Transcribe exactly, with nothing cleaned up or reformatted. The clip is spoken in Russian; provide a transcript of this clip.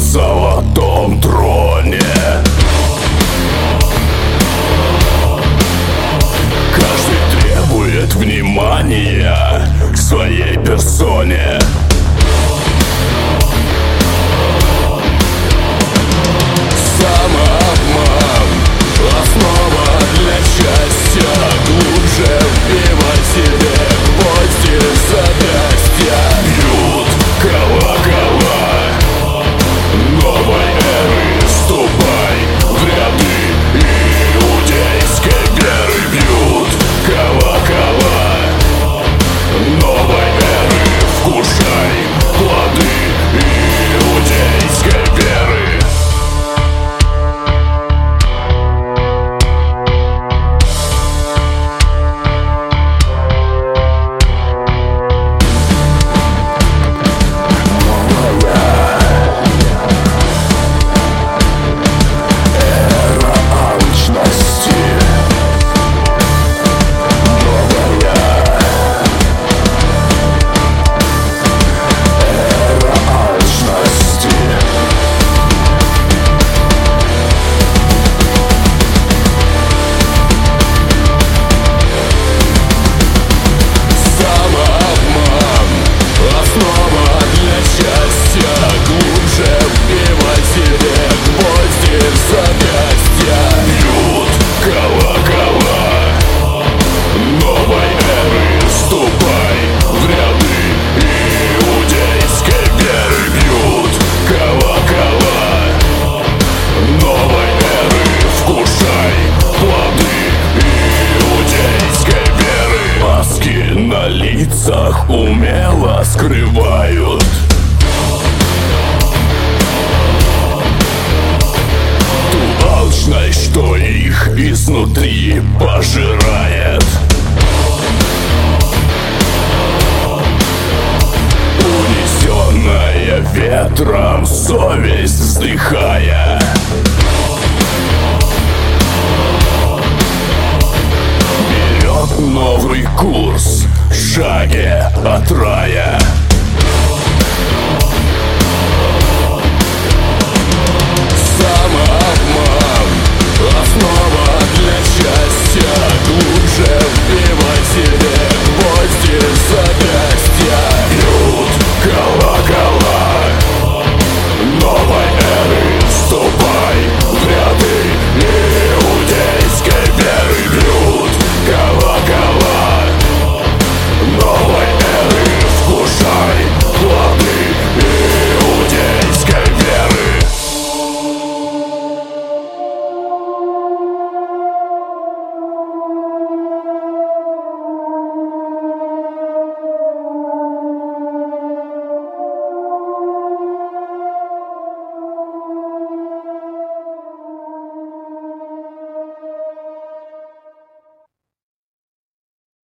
золотом троне. Каждый требует внимания к своей персоне. Самообман — основа для счастья. Глубже вбивай себе гвозди в запястья. Бьют колокола новой эры. Вступай в ряды иудейской веры. Бьют колокола новой эры. Вкушай плоды иудейской веры. На лицах умело скрывают ту алчность, что их изнутри пожирает. Унесенная ветром совесть вздыхая, новый курс в шаге от рая.